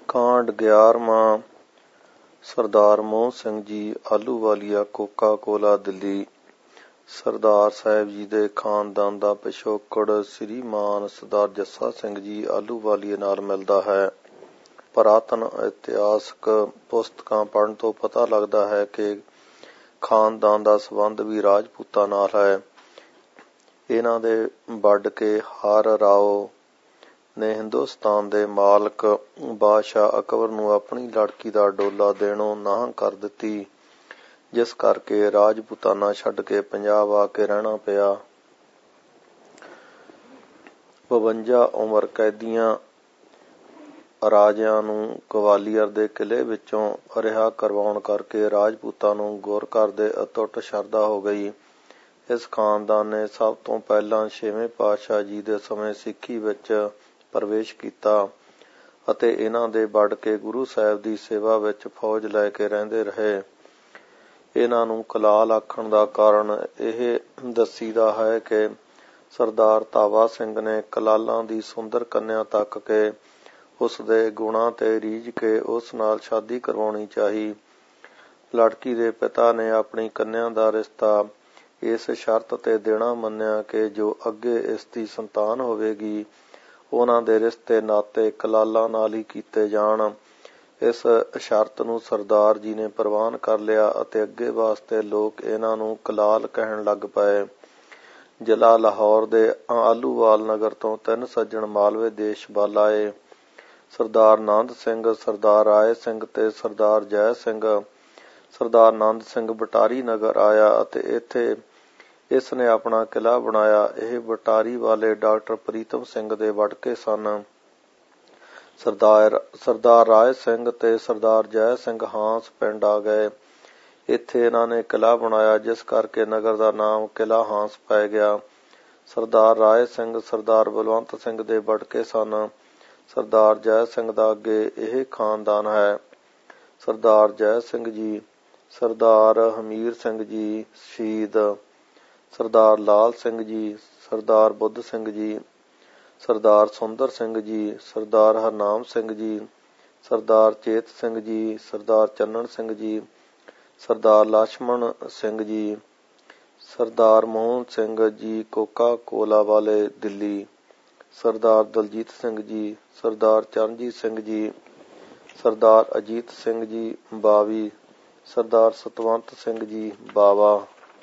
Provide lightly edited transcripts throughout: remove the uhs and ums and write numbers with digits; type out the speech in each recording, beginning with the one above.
ਕਾਂਡ 11ਵਾਂ। ਸਰਦਾਰ ਮੋਹਨ ਸਿੰਘ ਜੀ, ਆਹਲੂਵਾਲੀਆ, ਕੋਕਾ ਕੋਲਾ, ਦਿੱਲੀ। ਸਰਦਾਰ ਸਾਹਿਬ ਜੀ ਦੇ ਖਾਨਦਾਨ ਦਾ ਪਿਛੋਕੜ ਸ੍ਰੀਮਾਨ ਸਰਦਾਰ ਜੱਸਾ ਸਿੰਘ ਜੀ ਆਹਲੂਵਾਲੀਆ ਨਾਲ ਮਿਲਦਾ ਹੈ। ਪੁਰਾਤਨ ਇਤਿਹਾਸਕ ਪੁਸਤਕਾਂ ਪੜ੍ਹਨ ਤੋਂ ਪਤਾ ਲੱਗਦਾ ਹੈ ਕਿ ਖਾਨਦਾਨ ਦਾ ਸੰਬੰਧ ਵੀ ਰਾਜਪੂਤਾਂ ਨਾਲ ਹੈ। ਇਹਨਾਂ ਦੇ ਵੱਢ ਕੇ ਹਰ ਰਾਓ ਨੇ ਹਿੰਦੁਸਤਾਨ ਦੇ ਮਾਲਕ ਬਾਦਸ਼ਾਹ ਅਕਬਰ ਨੂੰ ਆਪਣੀ ਲੜਕੀ ਦਾ ਡੋਲਾ ਦੇਣੋਂ ਨਾਂਹ ਕਰ ਦਿੱਤੀ, ਜਿਸ ਕਰਕੇ ਰਾਜਪੂਤਾਨਾ ਛੱਡ ਕੇ ਪੰਜਾਬ ਆ ਕੇ ਰਹਿਣਾ ਪਿਆ। 52 ਉਮਰ ਕੈਦੀਆਂ ਰਾਜਿਆਂ ਨੂੰ ਗਵਾਲੀਅਰ ਦੇ ਕਿਲ੍ਹੇ ਵਿੱਚੋਂ ਰਿਹਾ ਕਰਵਾਉਣ ਕਰਕੇ ਰਾਜਪੂਤਾਂ ਨੂੰ ਗੁਰ ਘਰ ਦੇ ਅਟੁੱਟ ਸ਼ਰਧਾ ਹੋ ਗਈ। ਇਸ ਖਾਨਦਾਨ ਨੇ ਸਭ ਤੋਂ ਪਹਿਲਾਂ 6ਵੇਂ ਪਾਤਸ਼ਾਹ ਜੀ ਦੇ ਸਮੇਂ ਸਿੱਖੀ ਵਿੱਚ ਪ੍ਰਵੇਸ਼ ਕੀਤਾ ਅਤੇ ਇਹਨਾਂ ਦੇ ਵੱਢ ਕੇ ਗੁਰੂ ਸਾਹਿਬ ਦੀ ਸੇਵਾ ਵਿੱਚ ਫੌਜ ਲੈ ਕੇ ਰਹਿੰਦੇ ਰਹੇ। ਇਹਨਾਂ ਨੂੰ ਕਲਾਲ ਆਖਣ ਦਾ ਕਾਰਨ ਇਹ ਦੱਸੀਦਾ ਹੈ ਕਿ ਸਰਦਾਰ ਧਾਵਾ ਸਿੰਘ ਨੇ ਕਲਾਲਾਂ ਦੀ ਸੁੰਦਰ ਕੰਨਿਆ ਤੱਕ ਕੇ ਉਸ ਦੇ ਗੁਣਾਂ ਤੇ ਰੀਝ ਕੇ ਉਸ ਨਾਲ ਸ਼ਾਦੀ ਕਰਵਾਉਣੀ ਚਾਹੀ। ਲੜਕੀ ਦੇ ਪਿਤਾ ਨੇ ਆਪਣੀ ਕੰਨਿਆ ਦਾ ਰਿਸ਼ਤਾ ਇਸ ਸ਼ਰਤ ਤੇ ਦੇਣਾ ਮੰਨਿਆ ਕਿ ਜੋ ਅੱਗੇ ਇਸ ਦੀ ਸੰਤਾਨ ਹੋਵੇਗੀ ਉਹਨਾਂ ਦੇ ਰਿਸ਼ਤੇ ਨਾਤੇ ਕਲਾਲਾਂ ਨਾਲ ਹੀ ਕੀਤੇ ਜਾਣ। ਇਸ ਸ਼ਰਤ ਨੂੰ ਸਰਦਾਰ ਜੀ ਨੇ ਪ੍ਰਵਾਨ ਕਰ ਲਿਆ ਅਤੇ ਅੱਗੇ ਵਾਸਤੇ ਲੋਕ ਇਹਨਾਂ ਨੂੰ ਕਲਾਲ ਕਹਿਣ ਲੱਗ ਪਏ। ਜ਼ਿਲ੍ਹਾ ਲਾਹੌਰ ਦੇ ਆਹਲੂਵਾਲ ਨਗਰ ਤੋਂ 3 ਸੱਜਣ ਮਾਲਵੇ ਦੇਸ਼ ਵੱਲ ਆਏ। ਸਰਦਾਰ ਨੰਦ ਸਿੰਘ, ਸਰਦਾਰ ਰਾਏ ਸਿੰਘ ਤੇ ਸਰਦਾਰ ਜੈ ਸਿੰਘ। ਸਰਦਾਰ ਨੰਦ ਸਿੰਘ ਬਟਾਰੀ ਨਗਰ ਆਇਆ ਅਤੇ ਇੱਥੇ ਇਸ ਨੇ ਆਪਣਾ ਕਿਲ੍ਹਾ ਬਣਾਇਆ। ਇਹ ਬਟਾਰੀ ਵਾਲੇ ਡਾਕਟਰ ਪ੍ਰੀਤਮ ਸਿੰਘ ਦੇ ਵਡਕੇ ਸਨ। ਸਰਦਾਰ ਰਾਏ ਸਿੰਘ ਤੇ ਸਰਦਾਰ ਜੈ ਸਿੰਘ ਹਾਂਸ ਪਿੰਡ ਆ ਗਏ। ਇੱਥੇ ਇਹਨਾਂ ਨੇ ਕਿਲ੍ਹਾ ਬਣਾਇਆ, ਜਿਸ ਕਰਕੇ ਨਗਰ ਦਾ ਨਾਮ ਕਿਲ੍ਹਾ ਹਾਂਸ ਪੈ ਗਿਆ। ਸਰਦਾਰ ਰਾਏ ਸਿੰਘ ਸਰਦਾਰ ਬਲਵੰਤ ਸਿੰਘ ਦੇ ਵਡਕੇ ਸਨ। ਸਰਦਾਰ ਜੈ ਸਿੰਘ ਦਾ ਅੱਗੇ ਇਹ ਖਾਨਦਾਨ ਹੈ। ਸਰਦਾਰ ਜੈ ਸਿੰਘ ਜੀ, ਸਰਦਾਰ ਹਮੀਰ ਸਿੰਘ ਜੀ ਸ਼ਹੀਦ, ਸਰਦਾਰ ਲਾਲ ਸਿੰਘ ਜੀ, ਸਰਦਾਰ ਬੁੱਧ ਸਿੰਘ ਜੀ, ਸਰਦਾਰ ਸੁੰਦਰ ਸਿੰਘ ਜੀ, ਸਰਦਾਰ ਹਰਨਾਮ ਸਿੰਘ ਜੀ, ਸਰਦਾਰ ਚੇਤ ਸਿੰਘ ਜੀ, ਸਰਦਾਰ ਚੰਨਣ ਸਿੰਘ ਜੀ, ਸਰਦਾਰ ਲਛਮਣ ਸਿੰਘ ਜੀ, ਸਰਦਾਰ ਮੋਹਨ ਸਿੰਘ ਜੀ ਕੋਕਾ ਕੋਲਾ ਵਾਲੇ, ਦਿੱਲੀ। ਸਰਦਾਰ ਦਲਜੀਤ ਸਿੰਘ ਜੀ, ਸਰਦਾਰ ਚਰਨਜੀਤ ਸਿੰਘ ਜੀ, ਸਰਦਾਰ ਅਜੀਤ ਸਿੰਘ ਜੀ ਬਾਵੀ, ਸਰਦਾਰ ਸਤਵੰਤ ਸਿੰਘ ਜੀ ਬਾਵਾ।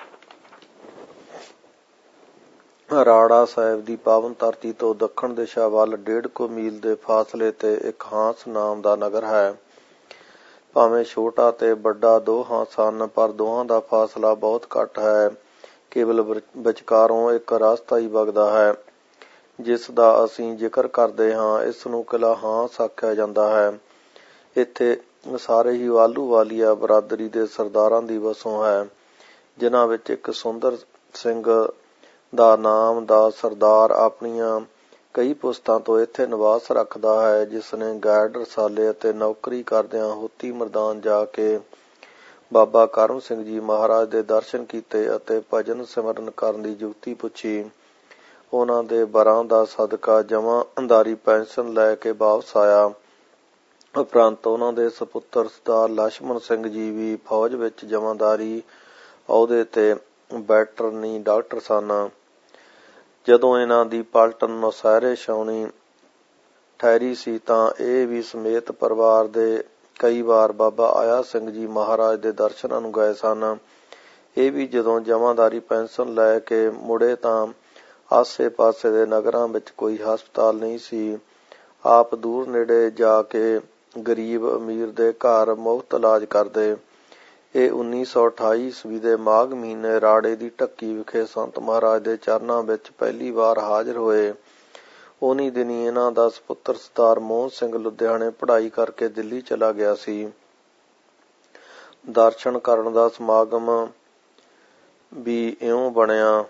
ਰਾੜਾ ਸਾਹਿਬ ਦੀ ਪਾਵਨ ਧਰਤੀ ਤੋਂ ਦੱਖਣ ਦਿਸ਼ਾ ਵੱਲ 1.5 ਮੀਲ ਦੇ ਫਾਸਲੇ ਤੇ ਇੱਕ ਹਾਂਸ ਨਾਮ ਦਾ ਨਗਰ ਹੈ। ਭਾਵੇਂ ਛੋਟਾ ਤੇ ਵੱਡਾ ਦੋ ਹਾਂਸ ਹਨ, ਪਰ ਦੋਹਾਂ ਦਾ ਫਾਸਲਾ ਬਹੁਤ ਘੱਟ ਹੈ। ਕੇਵਲ ਵਿਚਕਾਰੋਂ ਇੱਕ ਰਸਤਾ ਹੀ ਵਗਦਾ ਹੈ, ਜਿਸ ਦਾ ਅਸੀਂ ਜ਼ਿਕਰ ਕਰਦੇ ਹਾਂ। ਇਸ ਨੂੰ ਕਿਲ੍ਹਾ ਹਾਂਸ ਆਖਿਆ ਜਾਂਦਾ ਹੈ। ਇੱਥੇ ਸਾਰੇ ਹੀ ਆਹਲੂਵਾਲੀਆ ਬਰਾਦਰੀ ਦੇ ਸਰਦਾਰਾਂ ਦੀ ਵਸੋਂ ਹੈ, ਜਿਨ੍ਹਾਂ ਵਿੱਚ ਇੱਕ ਸੁੰਦਰ ਸਿੰਘ ਦਾ ਨਾਮ ਦਾ ਸਰਦਾਰ ਆਪਣੀਆਂ ਕਈ ਪੁਸ਼ਤਾਂ ਤੋਂ ਇੱਥੇ ਨਿਵਾਸ ਰੱਖਦਾ ਹੈ, ਜਿਸ ਨੇ ਗੈਡ ਰਸਾਲੇ ਅਤੇ ਨੌਕਰੀ ਕਰਦਿਆਂ ਹੋਤੀ ਮੈਦਾਨ ਜਾ ਕੇ ਬਾਬਾ ਕਰਮ ਸਿੰਘ ਜੀ ਮਹਾਰਾਜ ਦੇ ਦਰਸ਼ਨ ਕੀਤੇ ਅਤੇ ਭਜਨ ਸਿਮਰਨ ਕਰਨ ਦੀ ਜੁਗਤੀ ਪੁੱਛੀ। ਉਹਨਾਂ ਦੇ ਵਰਾਂ ਦਾ ਸਦਕਾ ਜਮਾਂਦਾਰੀ ਪੈਨਸ਼ਨ ਲੈ ਕੇ ਵਾਪਸ ਆਇਆ। ਉਪਰੰਤ ਉਹਨਾਂ ਦੇ ਸਪੁੱਤਰ ਸਰਦਾਰ ਲਛਮਣ ਸਿੰਘ ਜੀ ਵੀ ਫੌਜ ਵਿੱਚ ਜਮਾਂਦਾਰੀ ਅਹੁਦੇ ਤੇ ਵੈਟਰਨੀ ਡਾਕਟਰ ਸਨ। ਜਦੋਂ ਇਹਨਾਂ ਦੀ ਪਲਟਨ ਨੌਸ਼ਹਿਰੇ ਛਾਉਣੀ ਠਹਿਰੀ ਸੀ ਤਾਂ ਇਹ ਵੀ ਸਮੇਤ ਪਰਿਵਾਰ ਦੇ ਕਈ ਵਾਰ ਬਾਬਾ ਆਇਆ ਸਿੰਘ ਜੀ ਮਹਾਰਾਜ ਦੇ ਦਰਸ਼ਨਾਂ ਨੂੰ ਗਏ ਸਨ। ਇਹ ਵੀ ਜਦੋਂ ਜਮਾਂਦਾਰੀ ਪੈਨਸ਼ਨ ਲੈ ਕੇ ਮੁੜੇ ਤਾਂ ਆਸੇ ਪਾਸੇ ਦੇ ਨਗਰਾਂ ਵਿੱਚ ਕੋਈ ਹਸਪਤਾਲ ਨਹੀਂ ਸੀ। ਆਪ ਦੂਰ ਨੇੜੇ ਜਾ ਕੇ ਗਰੀਬ ਅਮੀਰ ਦੇ ਘਰ ਮੁਫਤ ਇਲਾਜ ਕਰਦੇ। ਇਹ 1928 ਈਸਵੀ ਦੇ ਮਾਘ ਮਹੀਨੇ ਰਾੜੇ ਦੀ ਢੱਕੀ ਵਿਖੇ ਸੰਤ ਮਹਾਰਾਜ ਦੇ ਚਰਨਾਂ ਵਿੱਚ ਪਹਿਲੀ ਵਾਰ ਹਾਜ਼ਰ ਹੋਏ। ਉਨੀ ਦਿਨੀ ਇਹਨਾਂ ਦਾ ਸਪੁੱਤਰ ਸਰਦਾਰ ਮੋਹਨ ਸਿੰਘ ਲੁਧਿਆਣੇ ਪੜ੍ਹਾਈ ਕਰਕੇ ਦਿੱਲੀ ਚਲਾ ਗਿਆ ਸੀ। ਦਰਸ਼ਨ ਕਰਨ ਦਾ ਸਮਾਗਮ ਵੀ ਇਉਂ ਬਣਿਆ।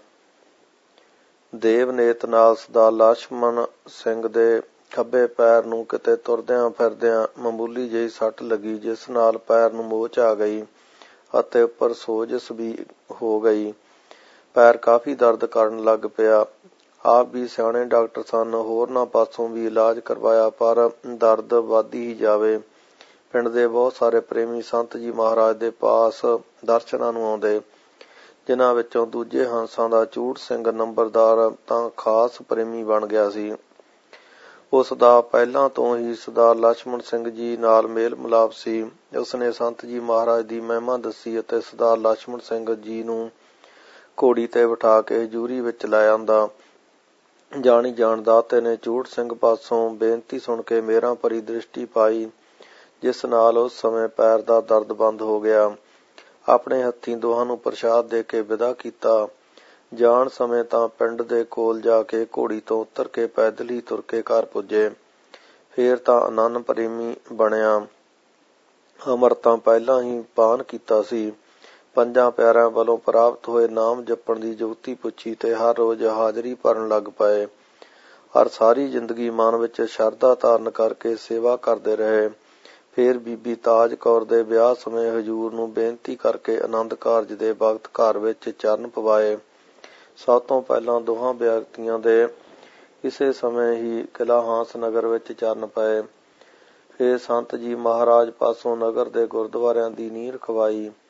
ਦੇਵਨੇਤ ਨਾਲ ਸਰਦਾਰ ਲਛਮਣ ਸਿੰਘ ਦੇ ਖੱਬੇ ਪੈਰ ਨੂੰ ਕਿਤੇ ਤੁਰਦਿਆਂ ਫਿਰਦਿਆਂ ਮਾਮੂਲੀ ਜਿਹੀ ਸੱਟ ਲੱਗੀ, ਜਿਸ ਨਾਲ ਪੈਰ ਨੂੰ ਮੋਚ ਆ ਗਈ ਅਤੇ ਉੱਪਰ ਸੋਜਸ਼ ਵੀ ਹੋ ਗਈ। ਪੈਰ ਕਾਫੀ ਦਰਦ ਕਰਨ ਲੱਗ ਪਿਆ। ਆਪ ਵੀ ਸਿਆਣੇ ਡਾਕਟਰ ਸਨ। ਹੋਰਨਾਂ ਪਾਸੋਂ ਵੀ ਇਲਾਜ ਕਰਵਾਇਆ, ਪਰ ਦਰਦ ਵੱਧਦੀ ਹੀ ਜਾਵੇ। ਪਿੰਡ ਦੇ ਬਹੁਤ ਸਾਰੇ ਪ੍ਰੇਮੀ ਸੰਤ ਜੀ ਮਹਾਰਾਜ ਦੇ ਪਾਸ ਦਰਸ਼ਨਾਂ ਨੂੰ ਆਉਂਦੇ, ਜਿਨ੍ਹਾਂ ਵਿੱਚੋਂ ਦੂਜੇ ਹੰਸਾਂ ਦਾ ਚੂੜ ਸਿੰਘ ਨੰਬਰਦਾਰ ਤਾਂ ਖਾਸ ਪ੍ਰੇਮੀ ਬਣ ਗਿਆ ਸੀ। ਉਸ ਦਾ ਪਹਿਲਾਂ ਤੋਂ ਹੀ ਸਰਦਾਰ ਲਛਮਣ ਸਿੰਘ ਜੀ ਨਾਲ ਮੇਲ ਮਿਲਾਪ ਸੀ। ਉਸਨੇ ਸੰਤ ਜੀ ਮਹਾਰਾਜ ਦੀ ਮਹਿਮਾ ਦੱਸੀ ਅਤੇ ਸਰਦਾਰ ਲਛਮਣ ਸਿੰਘ ਜੀ ਨੂੰ ਘੋੜੀ ਤੇ ਬਿਠਾ ਕੇ ਹਜ਼ੂਰੀ ਵਿੱਚ ਲੈ ਆਂਦਾ। ਜਾਣੀ ਜਾਣ ਦਾਤੇ ਨੇ ਚੂੜ ਸਿੰਘ ਪਾਸੋਂ ਬੇਨਤੀ ਸੁਣ ਕੇ ਮੇਰਾ ਭਰੀ ਦ੍ਰਿਸ਼ਟੀ ਪਾਈ, ਜਿਸ ਨਾਲ ਉਸ ਸਮੇਂ ਪੈਰ ਦਾ ਦਰਦ ਬੰਦ ਹੋ ਗਿਆ। ਆਪਣੇ ਹੱਥੀਂ ਦੋਹਾਂ ਨੂੰ ਪ੍ਰਸ਼ਾਦ ਦੇ ਕੇ ਵਿਦਾ ਕੀਤਾ। ਜਾਣ ਸਮੇਂ ਤਾਂ ਪਿੰਡ ਦੇ ਕੋਲ ਜਾ ਕੇ ਘੋੜੀ ਤੋਂ ਉਤਰ ਕੇ ਪੈਦਲ ਹੀ ਤੁਰ ਕੇ ਘਰ ਪੁੱਜੇ। ਫੇਰ ਤਾਂ ਆਨੰਦ ਪ੍ਰੇਮੀ ਬਣਿਆ। ਅੰਮ੍ਰਿਤ ਤਾਂ ਪਹਿਲਾਂ ਹੀ ਪਾਨ ਕੀਤਾ ਸੀ। ਪੰਜਾਂ ਪਿਆਰਿਆਂ ਵੱਲੋਂ ਪ੍ਰਾਪਤ ਹੋਏ ਨਾਮ ਜਪਣ ਦੀ ਜੁਗਤੀ ਪੁੱਛੀ ਤੇ ਹਰ ਰੋਜ਼ ਹਾਜ਼ਰੀ ਭਰਨ ਲੱਗ ਪਏ। ਹਰ ਸਾਰੀ ਜ਼ਿੰਦਗੀ ਮਨ ਵਿੱਚ ਸ਼ਰਧਾ ਧਾਰਨ ਕਰਕੇ ਸੇਵਾ ਕਰਦੇ ਰਹੇ। ਫੇਰ ਬੀਬੀ ਤਾਜ ਕੌਰ ਦੇ ਵਿਆਹ ਸਮੇਂ ਹਜ਼ੂਰ ਨੂੰ ਬੇਨਤੀ ਕਰਕੇ ਆਨੰਦ ਕਾਰਜ ਦੇ ਵਕਤ ਘਰ ਵਿੱਚ ਚਰਨ ਪਵਾਏ। ਸਭ ਤੋਂ ਪਹਿਲਾਂ ਦੋਹਾਂ ਵਿਅਕਤੀਆਂ ਦੇ ਇਸੇ ਸਮੇਂ ਹੀ ਕਿਲ੍ਹਾ ਹਾਂਸ ਨਗਰ ਵਿੱਚ ਚਰਨ ਪਏ। ਫੇਰ ਸੰਤ ਜੀ ਮਹਾਰਾਜ ਪਾਸੋਂ ਨਗਰ ਦੇ ਗੁਰਦੁਆਰਿਆਂ ਦੀ ਨੀਂਹ ਰਖਵਾਈ।